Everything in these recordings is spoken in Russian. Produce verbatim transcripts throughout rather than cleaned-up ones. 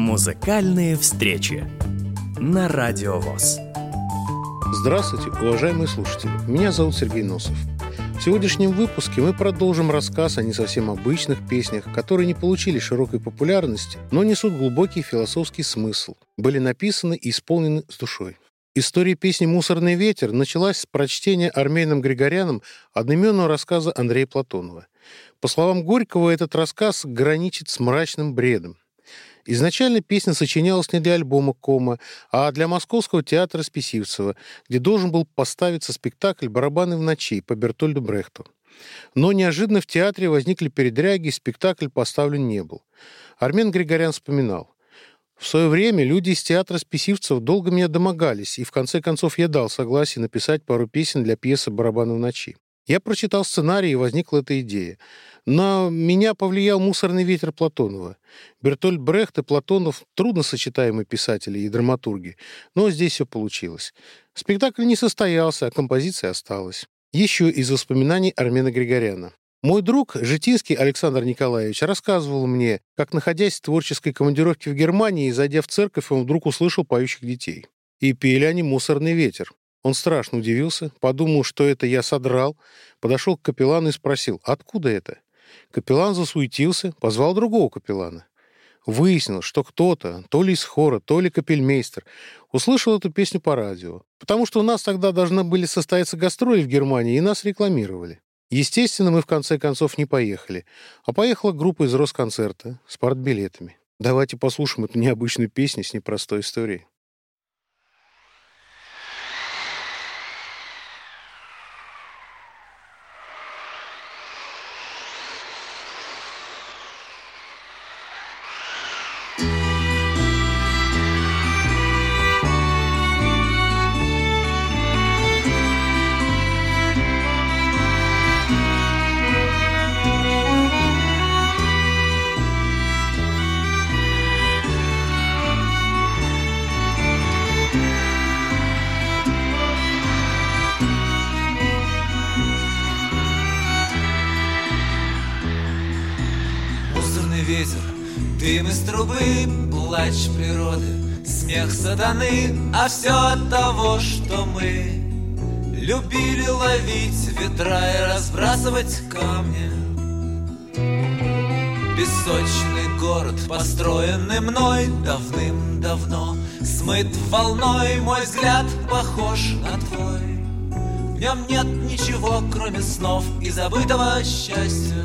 Музыкальные встречи на Радио ВОС. Здравствуйте, уважаемые слушатели. Меня зовут Сергей Носов. В сегодняшнем выпуске мы продолжим рассказ о не совсем обычных песнях, которые не получили широкой популярности, но несут глубокий философский смысл, были написаны и исполнены с душой. История песни «Мусорный ветер» началась с прочтения Арменом Григоряном одноименного рассказа Андрея Платонова. По словам Горького, этот рассказ граничит с мрачным бредом. Изначально песня сочинялась не для альбома «Кома», а для Московского театра Списивцева, где должен был поставиться спектакль «Барабаны в ночи» по Бертольду Брехту. Но неожиданно в театре возникли передряги, и спектакль поставлен не был. Армен Григорян вспоминал: «В свое время люди из театра Списивцева долго меня домогались, и в конце концов я дал согласие написать пару песен для пьесы «Барабаны в ночи». Я прочитал сценарий, и возникла эта идея. На меня повлиял «Мусорный ветер» Платонова. Бертольд Брехт и Платонов — трудносочетаемые писатели и драматурги, но здесь все получилось. Спектакль не состоялся, а композиция осталась». Еще из воспоминаний Армена Григоряна. «Мой друг, Житинский Александр Николаевич, рассказывал мне, как, находясь в творческой командировке в Германии и зайдя в церковь, он вдруг услышал поющих детей. И пели они «Мусорный ветер». Он страшно удивился, подумал, что это я содрал, подошел к капеллану и спросил: «Откуда это?» Капеллан засуетился, позвал другого капеллана. Выяснилось, что кто-то, то ли из хора, то ли капельмейстер, услышал эту песню по радио, потому что у нас тогда должны были состояться гастроли в Германии, и нас рекламировали. Естественно, мы в конце концов не поехали, а поехала группа из Росконцерта с партбилетами. Давайте послушаем эту необычную песню с непростой историей. Ветер, дым из трубы, плач природы, смех сатаны, а все от того, что мы любили ловить ветра и разбрасывать камни. Песочный город, построенный мной давным-давно, смыт волной, мой взгляд похож на твой. В нем нет ничего, кроме снов и забытого счастья.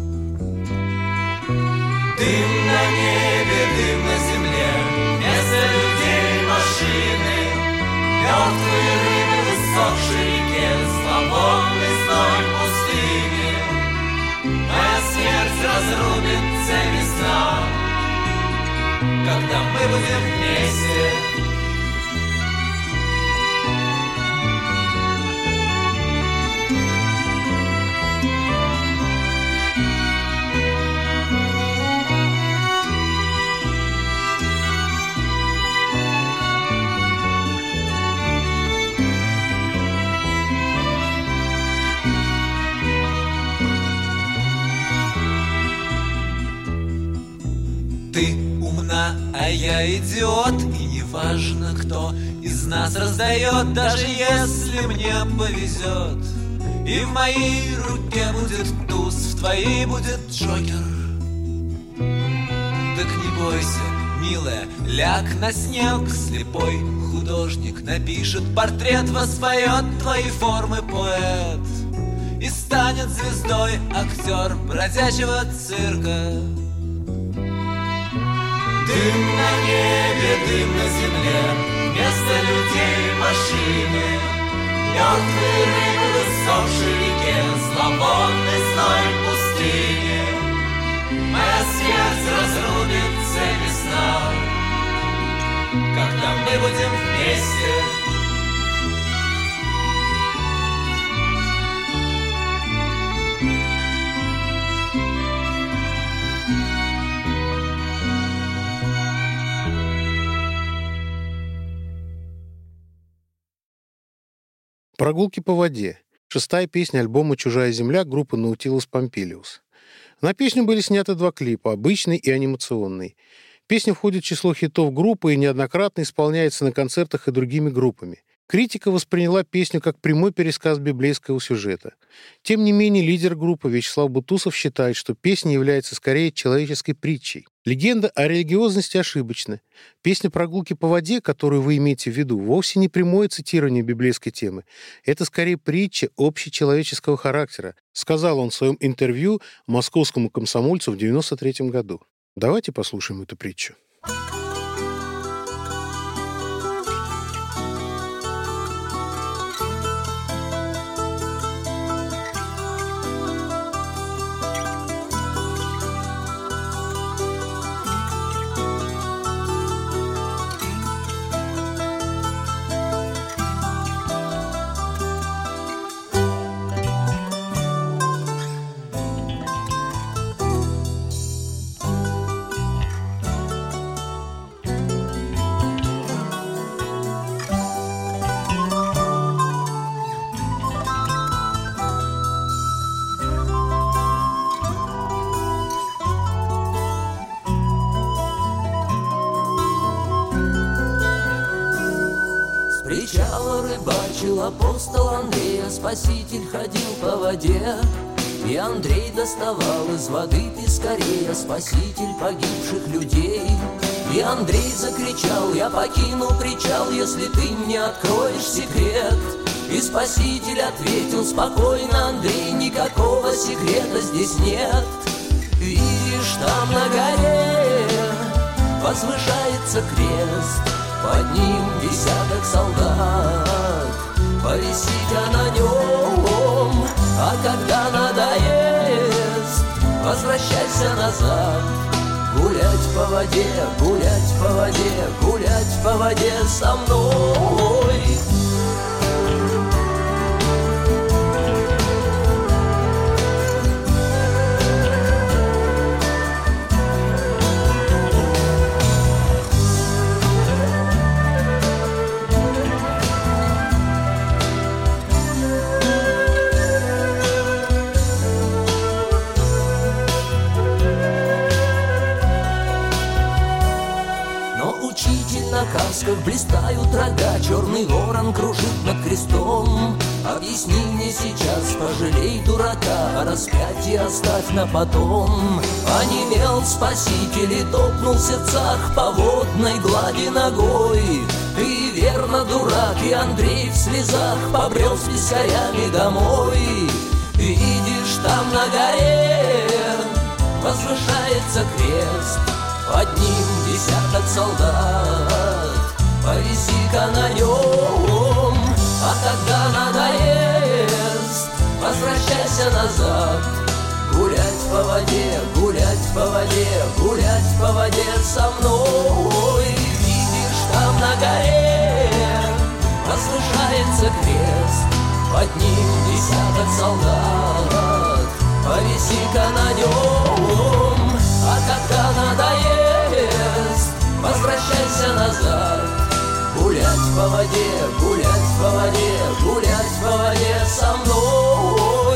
Дым на небе, дым на земле, вместо людей машины, мертвые рыбы в иссохшей реке, зловонный зной пустыни. Моя смерть разрубит цепи сна, когда мы будем вместе. Ты умна, а я идиот, и неважно, кто из нас раздает, даже если мне повезет. И в моей руке будет туз, в твоей будет джокер. Так не бойся, милая, ляг на снег, слепой художник напишет портрет, воспоет твои формы поэт и станет звездой актер бродячего цирка. Дым на небе, дым на земле, вместо людей машины, мертвые рыбы в иссохшей реке, зловонный зной пустыни. Моя смерть разрубит цепи сна, когда мы будем вместе. «Прогулки по воде» — шестая песня альбома «Чужая земля» группы Nautilus Pompilius. На песню были сняты два клипа — обычный и анимационный. Песня входит в число хитов группы и неоднократно исполняется на концертах и другими группами. Критика восприняла песню как прямой пересказ библейского сюжета. Тем не менее, лидер группы Вячеслав Бутусов считает, что песня является скорее человеческой притчей. Легенда о религиозности ошибочна. Песня «Прогулки по воде», которую вы имеете в виду, вовсе не прямое цитирование библейской темы. Это скорее притча общечеловеческого характера, сказал он в своем интервью московскому комсомольцу в девяносто третьем году. Давайте послушаем эту притчу. Причала рыбачил апостол Андрей, а Спаситель ходил по воде. И Андрей доставал из воды пескарей, а Спаситель погибших людей. И Андрей закричал: я покину причал, если ты мне откроешь секрет. И Спаситель ответил: спокойно, Андрей, никакого секрета здесь нет. Видишь, там на горе возвышается крест, под ним десяток солдат, повиси-ка на нем, а когда надоест, возвращайся назад. Гулять по воде, гулять по воде, гулять по воде со мной. На касках блистают рога, черный ворон кружит над крестом. Объясни мне сейчас, пожалей дурака, а распятие оставь на потом. Онемел Спаситель и топнул в сердцах по водной глади ногой. Ты верно дурак, и Андрей в слезах побрел с пескарями домой. Видишь, там на горе возвышается крест, под ним десяток солдат, повиси-ка на нем, а когда надоест, возвращайся назад. Гулять по воде, гулять по воде, гулять по воде со мной. Видишь, там на горе возвышается крест, под ним десяток солдат, повиси-ка на нем, а когда надоест, возвращайся назад. Гулять по воде, гулять по воде, гулять по воде со мной.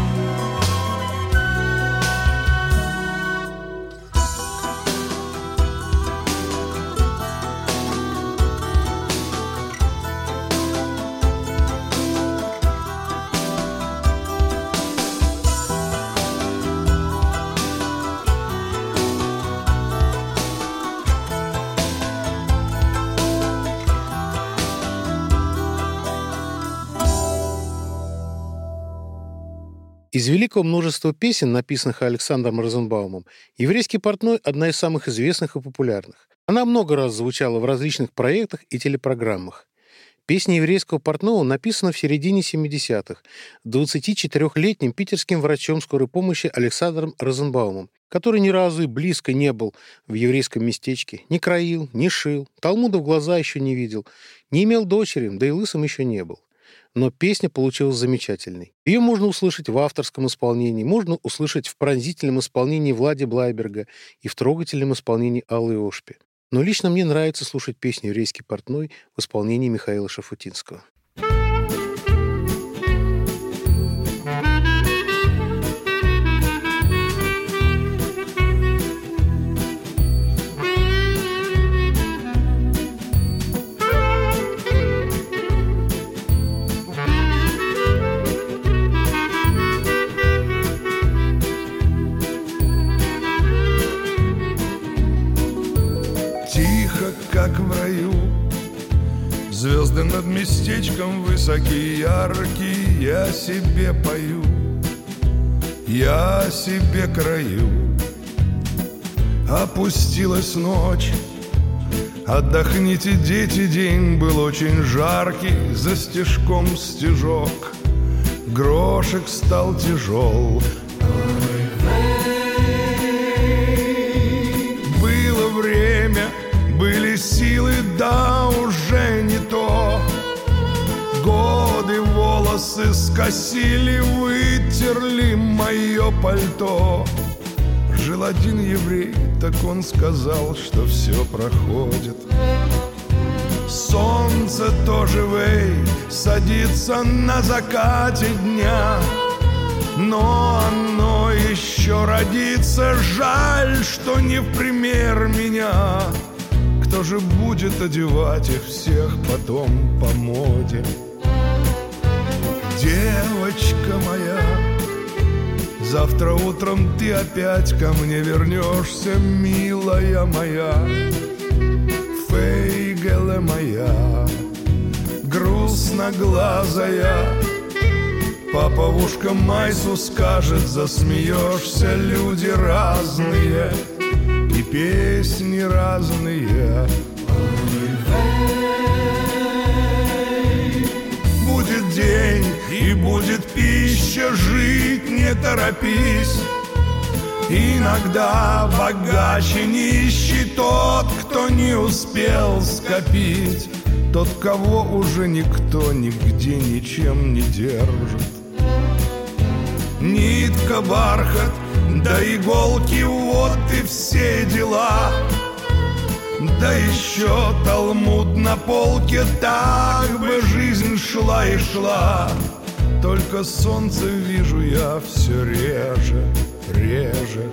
Из великого множества песен, написанных Александром Розенбаумом, «Еврейский портной» — одна из самых известных и популярных. Она много раз звучала в различных проектах и телепрограммах. Песня еврейского портного написана в середине семидесятых двадцатичетырёхлетним питерским врачом скорой помощи Александром Розенбаумом, который ни разу и близко не был в еврейском местечке, не краил, не шил, Талмуда в глаза еще не видел, не имел дочери, да и лысым еще не был. Но песня получилась замечательной. Ее можно услышать в авторском исполнении, можно услышать в пронзительном исполнении Влади Блайберга и в трогательном исполнении Аллы Ошпи. Но лично мне нравится слушать песню «Еврейский портной» в исполнении Михаила Шафутинского. как в раю. Звезды над местечком высокие, яркие, я себе пою, я себе краю. Опустилась ночь, отдохните, дети, день был очень жаркий, за стежком стежок, грошек стал тяжел. Было время, были силы, да уже не то. Годы волосы скосили, вытерли мое пальто. Жил один еврей, так он сказал, что все проходит. Солнце тоже, вей, садится на закате дня, но оно еще родится. Жаль, что не в пример меня. Кто же будет одевать их всех потом по моде? Девочка моя, завтра утром ты опять ко мне вернешься, милая моя, фейгеле моя, грустноглазая. Папа в ушко Майсу скажет, засмеешься, люди разные и песни разные. Будет день и будет пища, жить не торопись. Иногда богаче нищий тот, кто не успел скопить, тот, кого уже никто нигде ничем не держит. Нитка, бархат, да иголки, вот и все дела. Да еще талмуд на полке, так бы жизнь шла и шла. Только солнце вижу я все реже, реже.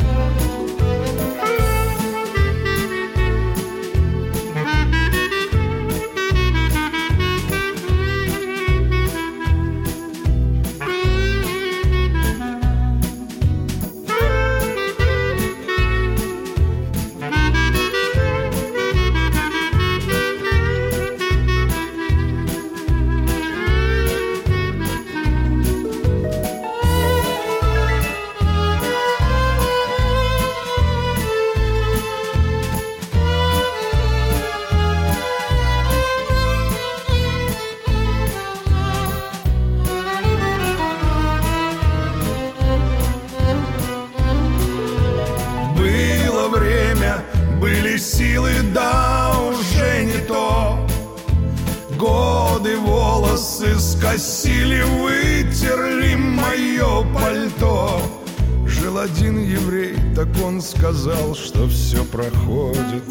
Скосили, вытерли мое пальто. Жил один еврей, так он сказал, что все проходит.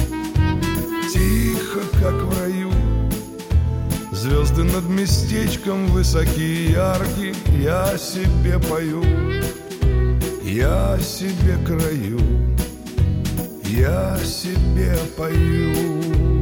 Тихо, как в раю, звезды над местечком высокие, яркие, я себе пою, я себе краю, я себе пою.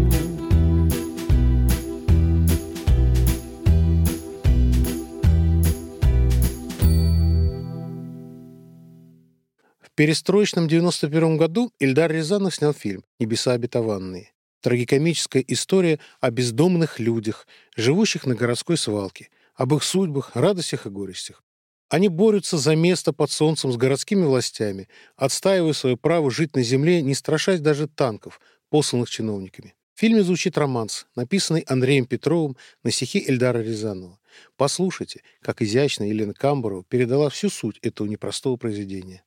В перестроечном девяносто первом году Эльдар Рязанов снял фильм «Небеса обетованные». Трагикомическая история о бездомных людях, живущих на городской свалке, об их судьбах, радостях и горестях. Они борются за место под солнцем с городскими властями, отстаивая свое право жить на земле, не страшась даже танков, посланных чиновниками. В фильме звучит романс, написанный Андреем Петровым на стихи Эльдара Рязанова. Послушайте, как изящно Елена Камбурова передала всю суть этого непростого произведения.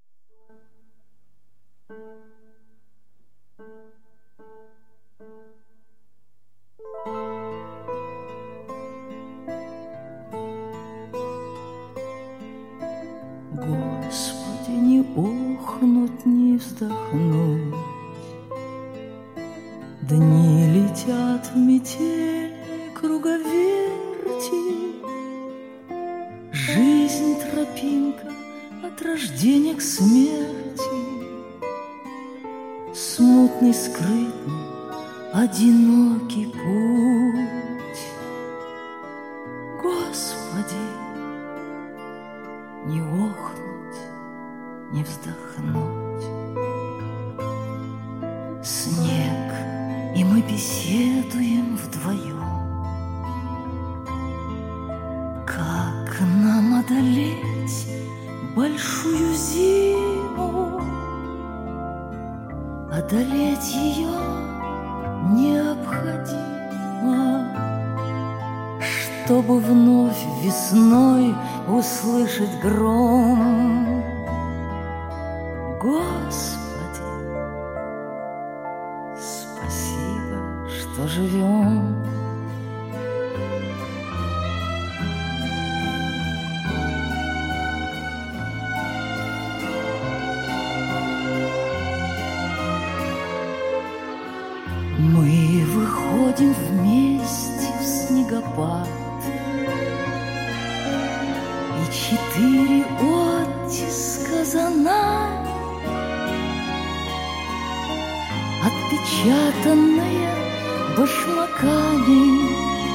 Господи, не охнуть, не вздохнуть. Дни летят в метельной круговерти. Жизнь тропинка от рождения к смерти. Смутный, скрытный, одинокий путь. Господи, не охнуть, не вздохнуть. Снег и мы беседуем вдвоем. Как нам одолеть большую зиму? Одолеть ее необходимо, чтобы вновь весной услышать гром. Господи, спасибо, что живем. Мы выходим вместе в снегопад, и четыре оттиска за нами, отпечатанные башмаками,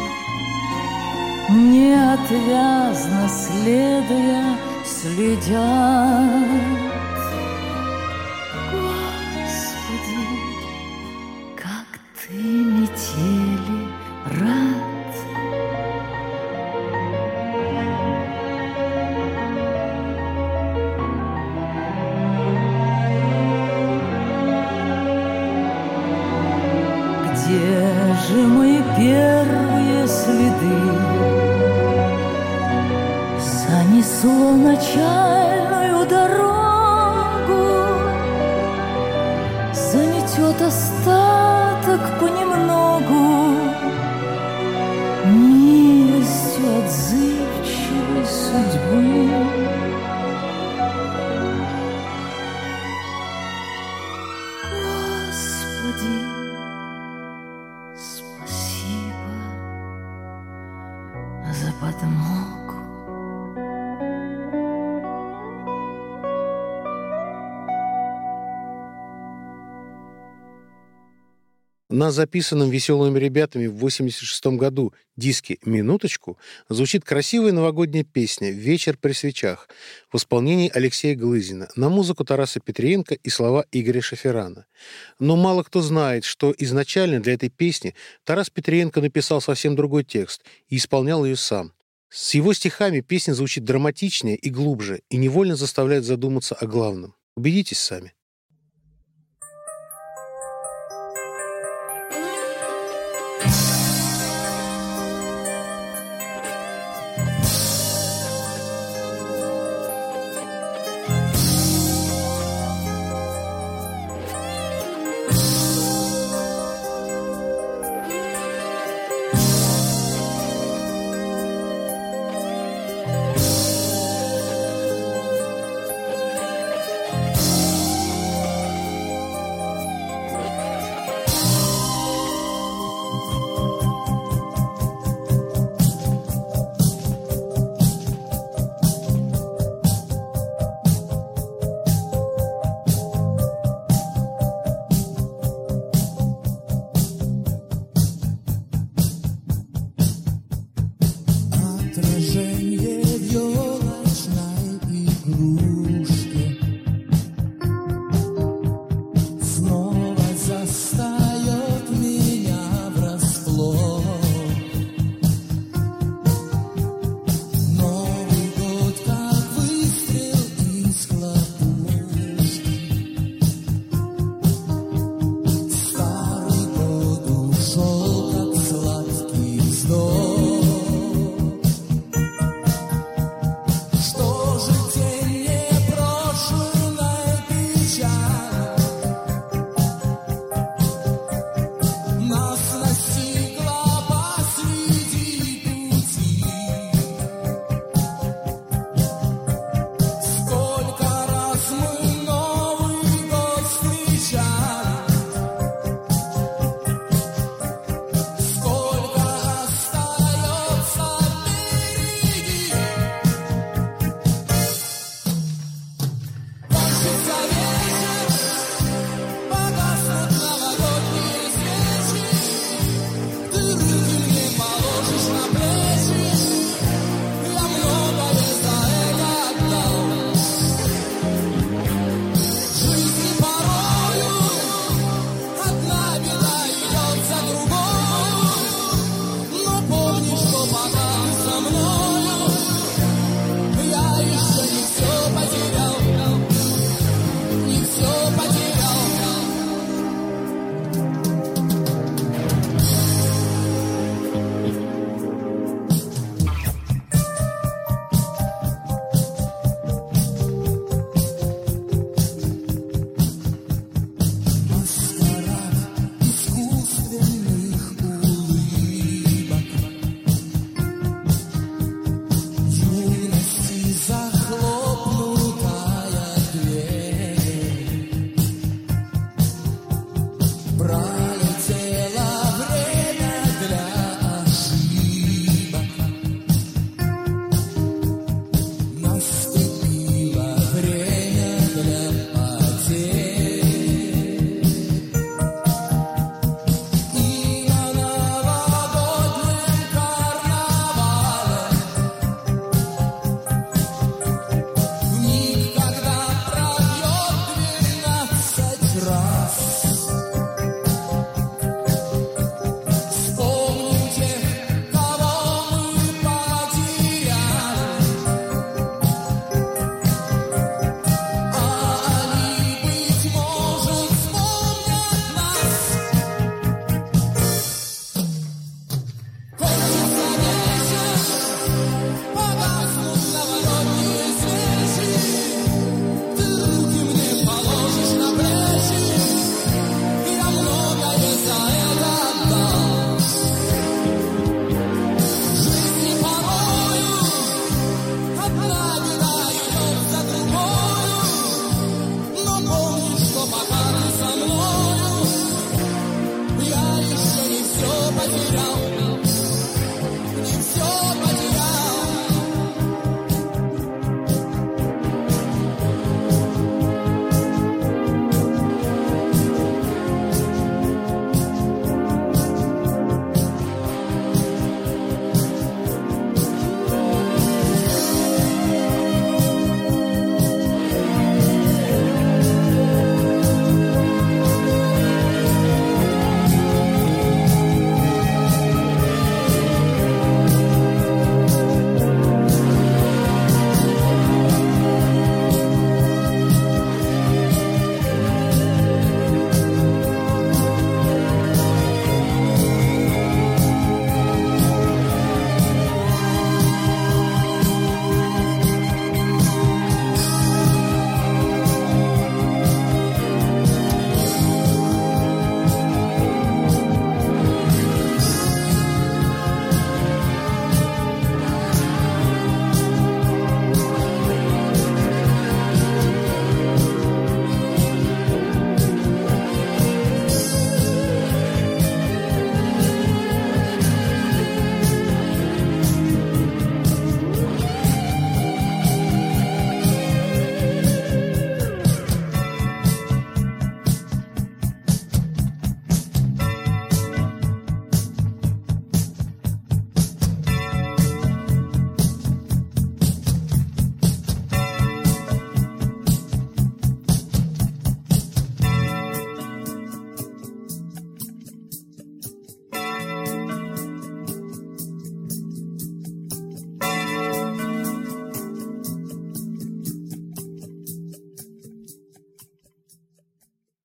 неотвязно следуя, следят. Господи, как ты метели рад. Где же мои первые следы? Занесло начальную дорогу, заметет остаток понемногу, милостью отзывчивой судьбы. Господи, спасибо за подмогу. На записанном «Веселыми ребятами» в восемьдесят шестом году диске «Минуточку» звучит красивая новогодняя песня «Вечер при свечах» в исполнении Алексея Глызина на музыку Тараса Петренко и слова Игоря Шаферана. Но мало кто знает, что изначально для этой песни Тарас Петренко написал совсем другой текст и исполнял ее сам. С его стихами песня звучит драматичнее и глубже и невольно заставляет задуматься о главном. Убедитесь сами.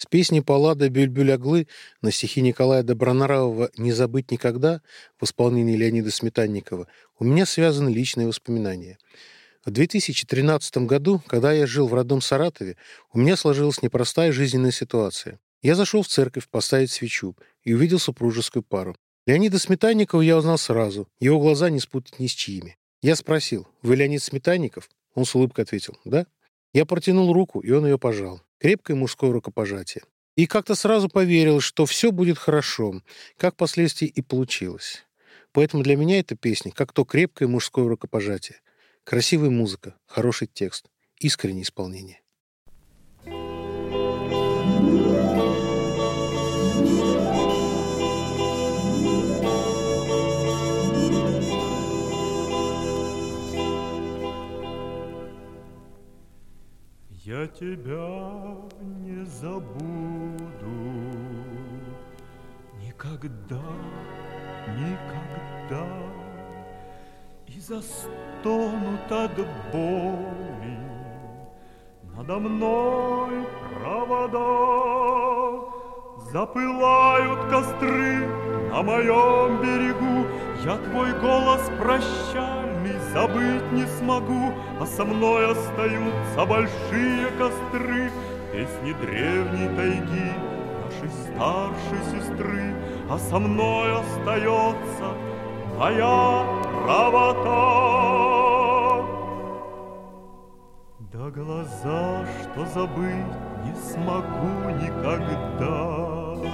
С песней Паллада «Бюльбюль-Оглы» на стихи Николая Добронравова «Не забыть никогда» в исполнении Леонида Сметанникова у меня связаны личные воспоминания. В две тысячи тринадцатом году, когда я жил в родном Саратове, у меня сложилась непростая жизненная ситуация. Я зашел в церковь поставить свечу и увидел супружескую пару. Леонида Сметанникова я узнал сразу, его глаза не спутать ни с чьими. Я спросил: «Вы Леонид Сметанников?» Он с улыбкой ответил: «Да». Я протянул руку, и он ее пожал. Крепкое мужское рукопожатие. И как-то сразу поверил, что все будет хорошо, как впоследствии и получилось. Поэтому для меня эта песня как то крепкое мужское рукопожатие. Красивая музыка, хороший текст, искреннее исполнение. Я тебя не забуду никогда, никогда, и застонут от боли надо мной провода. Запылают костры на моем берегу, я твой голос прощальный забыть не смогу, а со мной остаются большие костры, песни древней тайги, нашей старшей сестры, а со мной остается моя правота. Да глаза, что забыть не смогу никогда.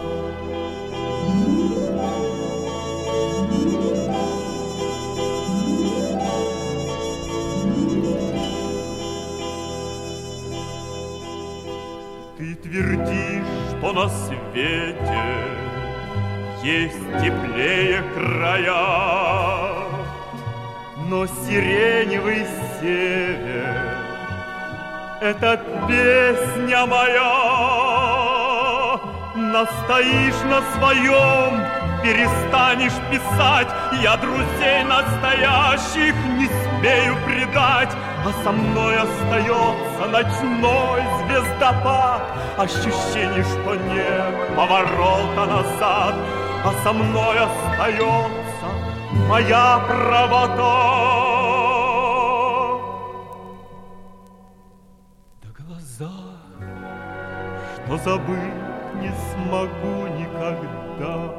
Ты твердишь, что на свете есть теплее края, но сиреневый север — это песня моя. Настоишь на своем, перестанешь писать, я друзей настоящих не смею предать, а со мной остается ночной звездопад, ощущение, что нет поворота назад, а со мной остается моя правота. Да глаза, что забыть не смогу никогда.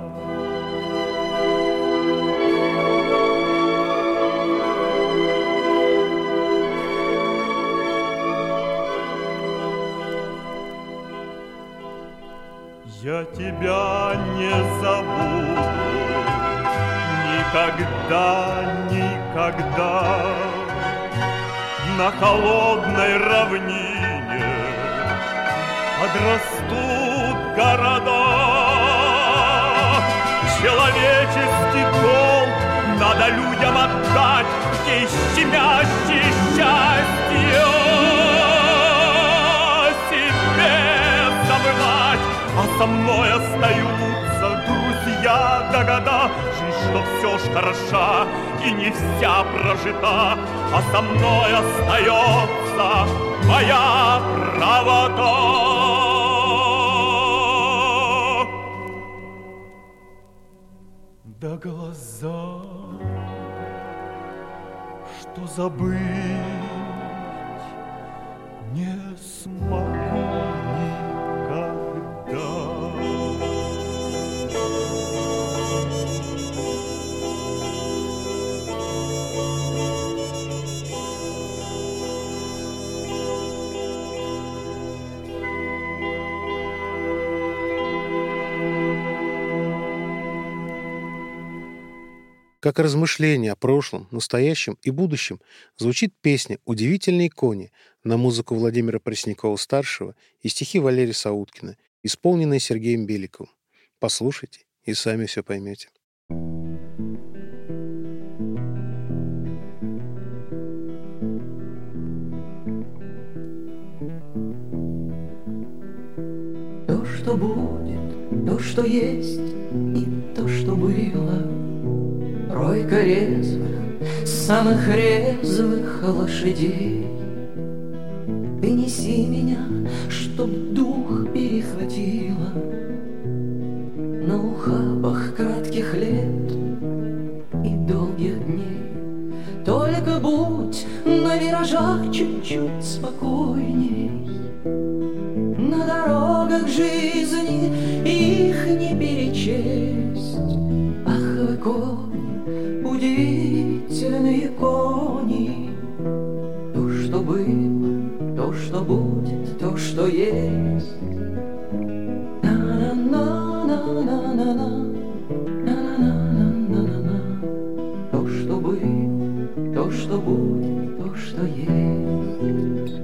Я тебя не забуду никогда, никогда. На холодной равнине подрастут города. Человеческий долг надо людям отдать, ей щемящее счастье себе забывать. А со мной остаются друзья до года. Жизнь, что все ж хороша и не вся прожита, а со мной остается моя правота. Да глаза, что забыть не смогу никогда. Как размышление о прошлом, настоящем и будущем звучит песня «Удивительные кони» на музыку Владимира Преснякова-старшего и стихи Валерия Сауткина, исполненные Сергеем Беликовым. Послушайте и сами все поймете. То, что будет, то, что есть, и то, что было. Тройка резвых, самых резвых лошадей. Ты неси меня, чтоб дух перехватить, хватило на ухабах кратких лет и долгих дней. Только будь на виражах чуть-чуть спокойней, на дорогах жизни их не перечесть. Ах, вы кони, удивительные кони, то, что было, то, что будет, то, что есть. На-на-на-на-на-на-на, на-на-на-на-на-на, то, что было, то, что будет, то, что есть.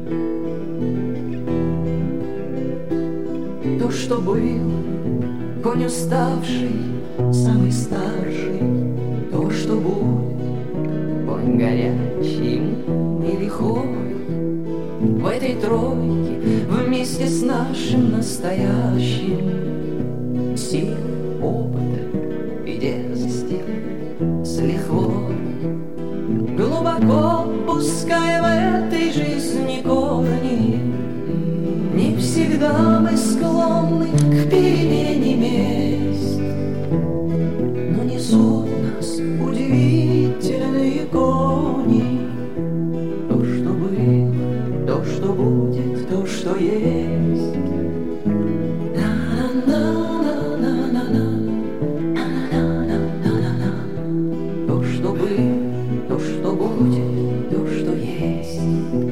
То, что было, конь уставший, самый старший. То, что будет, конь горячий и лихой. В этой тройке вместе с нашим настоящим силы, опыта и дерзости с лихвой. Глубоко пускай в этой жизни корни, не всегда мы склонны к перемене мест, но несут нас удивительные кони. То, что было, то, что будет, то, что есть. На-на-на-на-на-на, на-на-на-на-на-на, то, что было, то, что будет, то, что есть.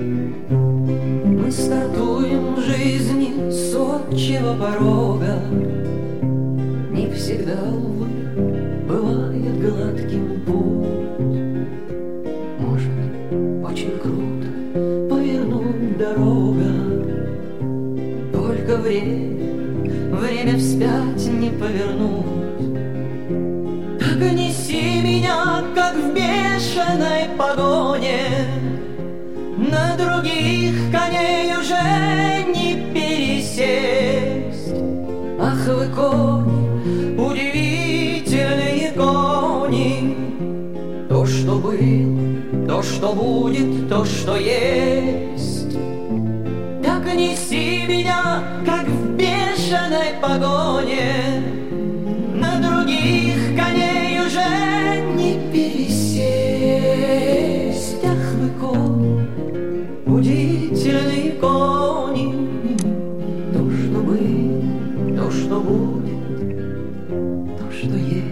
Мы стартуем в жизни с отчего порога. Не всегда, увы, бывает гладким путь. Может, очень круто повернуть дорога. Только время, время вспять не повернуть. Так неси меня, как в бешеной погоне. На других коней уже не пересесть. Ах, вы кони, удивительные кони, то, что было, то, что будет, то, что есть. Так неси меня, как в бешеной погоне. На других коней уже не пересесть. Ах, вы кони, удивительные кони, то, что было, то, что будет, то, что есть.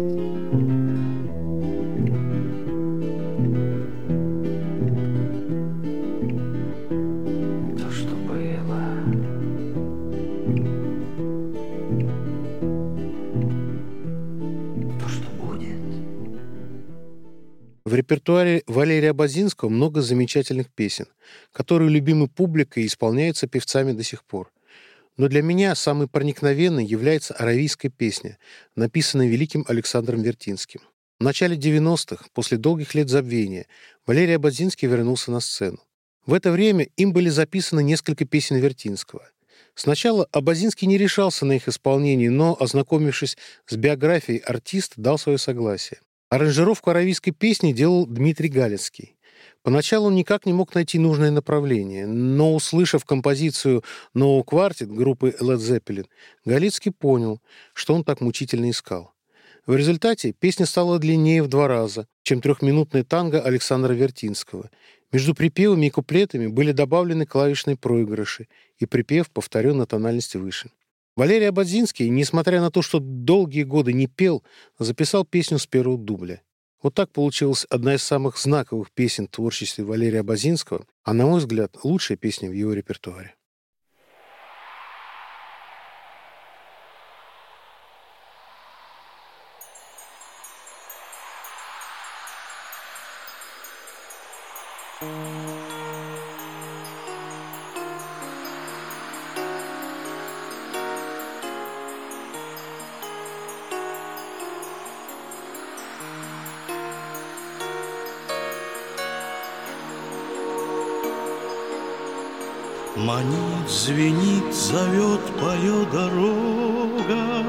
То, что было. То, что будет. В репертуаре Валерия Ободзинского много замечательных песен, которые любимы публикой и исполняются певцами до сих пор. Но для меня самой проникновенной является аравийская песня, написанная великим Александром Вертинским. В начале девяностых, после долгих лет забвения, Валерий Ободзинский вернулся на сцену. В это время им были записаны несколько песен Вертинского. Сначала Ободзинский не решался на их исполнение, но, ознакомившись с биографией артиста, дал свое согласие. Аранжировку аравийской песни делал Дмитрий Галицкий. Поначалу он никак не мог найти нужное направление, но, услышав композицию «No Quartet» группы Led Zeppelin, Галицкий понял, что он так мучительно искал. В результате песня стала длиннее в два раза, чем трехминутная танго Александра Вертинского. Между припевами и куплетами были добавлены клавишные проигрыши, и припев повторен на тональность выше. Валерий Ободзинский, несмотря на то, что долгие годы не пел, записал песню с первого дубля. Вот так получилась одна из самых знаковых песен в творчестве Валерия Ободзинского, а, на мой взгляд, лучшая песня в его репертуаре. Манит, звенит, зовет, поет дорога.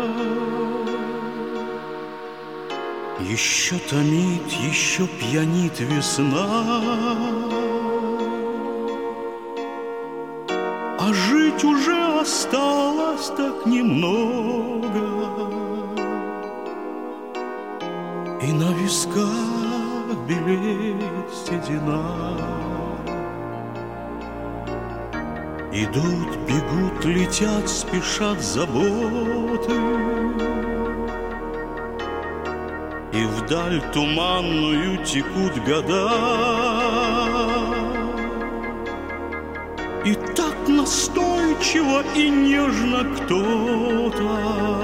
Еще томит, еще пьянит весна. А жить жить уже осталось так немного, и на висках белеет седина. Идут, бегут, летят, спешат заботы, и вдаль туманную текут года. И так настойчиво и нежно кто-то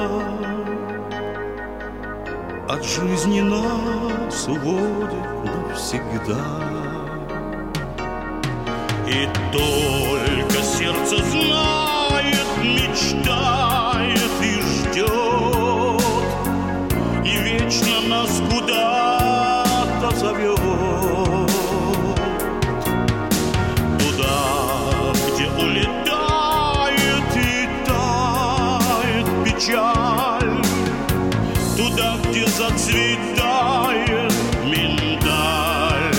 от жизни нас уводит навсегда. И только сердце знает, мечтает и ждет, и вечно нас куда-то зовет. Туда, где улетает и тает печаль, туда, где зацветает миндаль.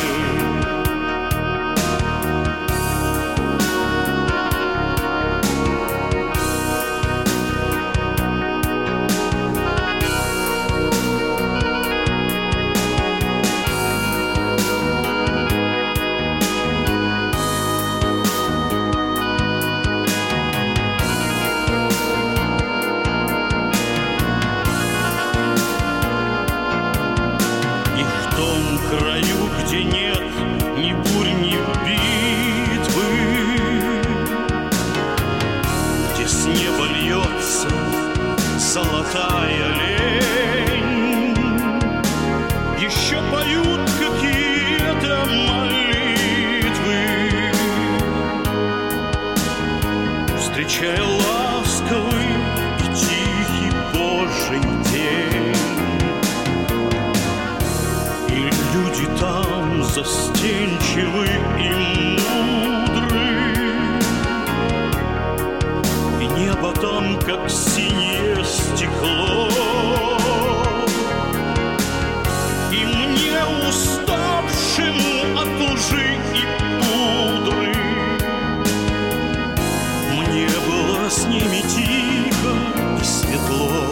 Где нет ни бурь, ни битвы, где с неба льется золотая лень, еще поют какие-то молитвы, встречая ласковый и тихий Божий день. Люди там застенчивы и мудры, и небо там, как синее стекло. И мне, уставшему от лжи и пудры, мне было с ними тихо и светло.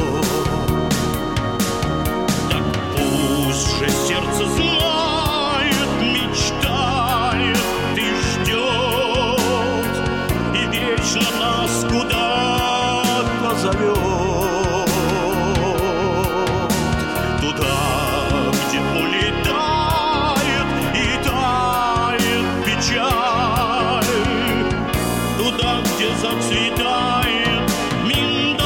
Пусть же сердце знает, мечтает и ждет, и вечно нас куда-то зовет. Туда, где улетает и тает печаль, туда, где зацветает миндаль.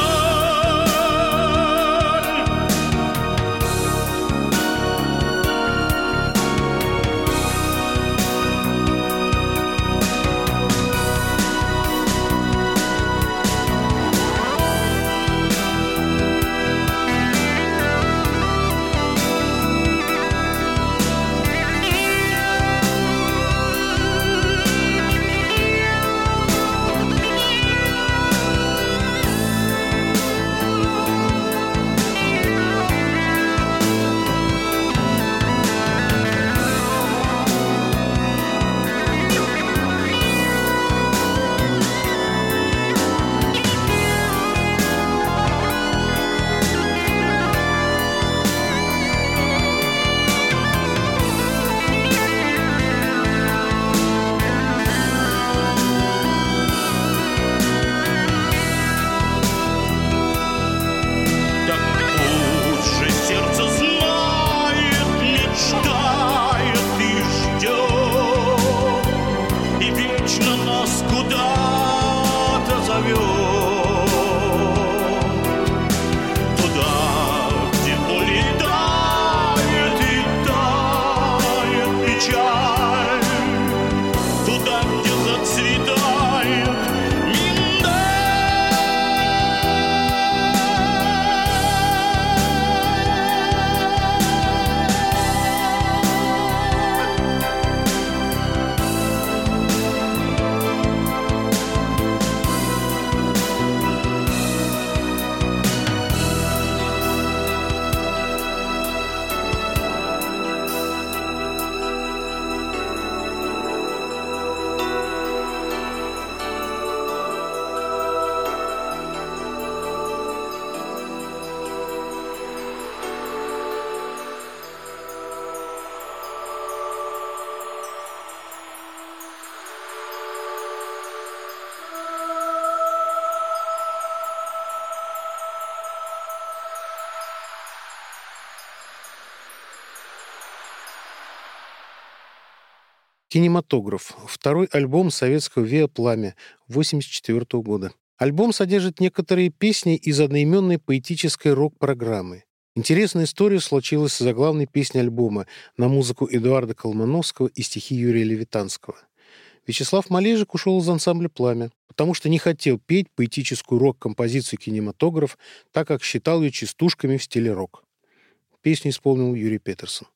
Кинематограф. Второй альбом советского Виа Пламя восемьдесят четвёртого года. Альбом содержит некоторые песни из одноименной поэтической рок-программы. Интересная история случилась с заглавной песней альбома на музыку Эдуарда Колмановского и стихи Юрия Левитанского. Вячеслав Малежик ушел из ансамбля «Пламя», потому что не хотел петь поэтическую рок-композицию «Кинематограф», так как считал ее частушками в стиле рок. Песню исполнил Юрий Петерсон.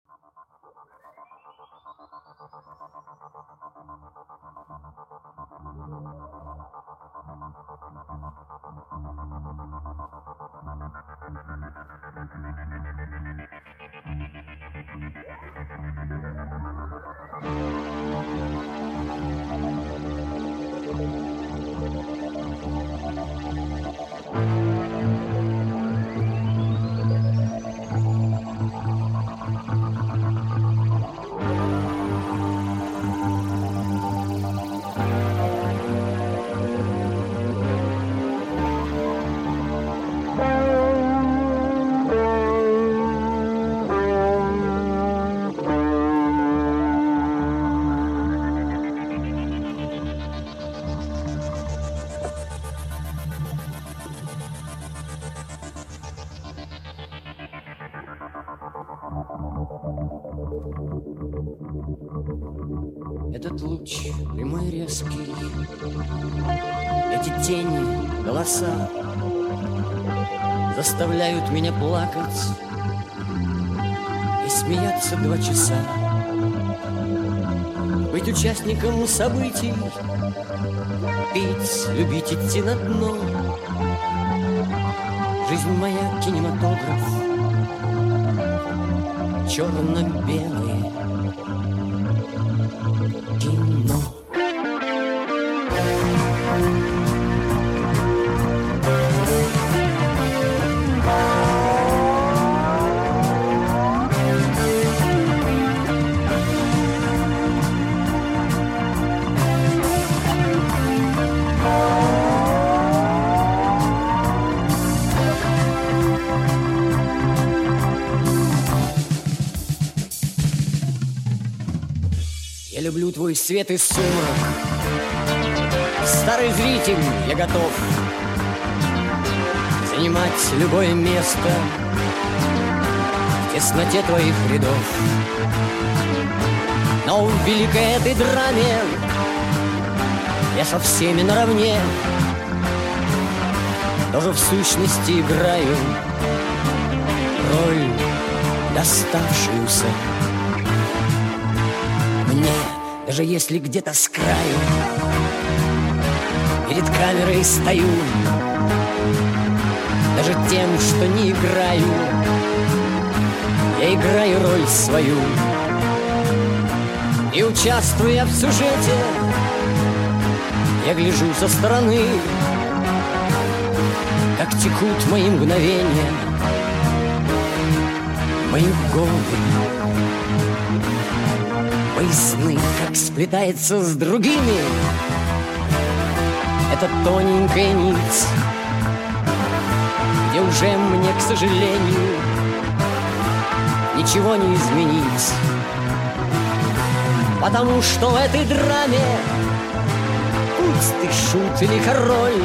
Этот луч прямой резкий, эти тени, голоса заставляют меня плакать и смеяться два часа. Быть участником событий, пить, любить, идти на дно. Жизнь моя кинематограф, черно-белый кино. Я люблю твой свет и сумрак. Старый зритель, я готов занимать любое место в тесноте твоих рядов. Но в великой этой драме я со всеми наравне тоже в сущности играю роль доставшуюся мне, даже если где-то с краю перед камерой стою, даже тем, что не играю, я играю роль свою. И участвуя в сюжете, я гляжу со стороны, как текут мои мгновения, мои годы, мои сны, как сплетается с другими эта тоненькая нить, где уже мне, к сожалению, ничего не изменить. Потому что в этой драме, пусть ты шут или король,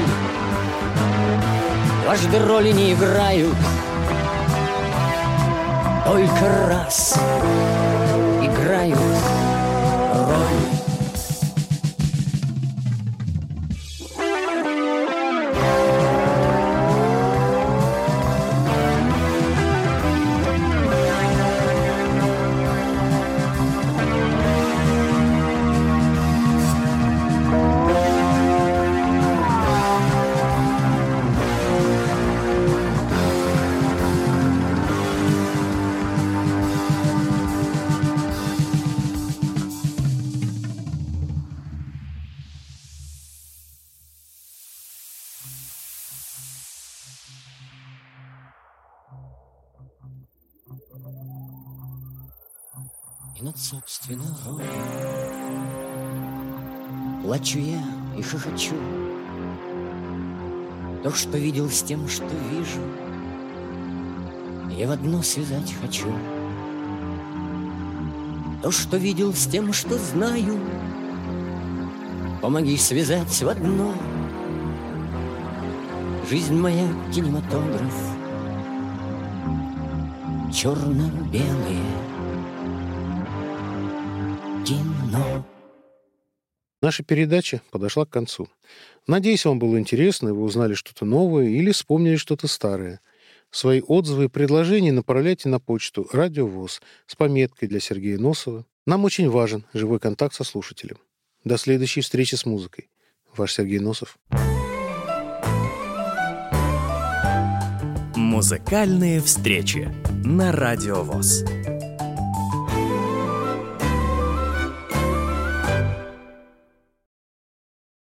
дважды роли не играют, только раз играют роль. И над собственной ролью плачу я и хохочу. То, что видел, с тем, что вижу, я в одно связать хочу. То, что видел, с тем, что знаю, помоги связать в одно. Жизнь моя кинематограф, черно-белое кино. Наша передача подошла к концу. Надеюсь, вам было интересно, и вы узнали что-то новое или вспомнили что-то старое. Свои отзывы и предложения направляйте на почту «Радио ВОС» с пометкой для Сергея Носова. Нам очень важен живой контакт со слушателем. До следующей встречи с музыкой. Ваш Сергей Носов. Музыкальные встречи на Радио ВОС.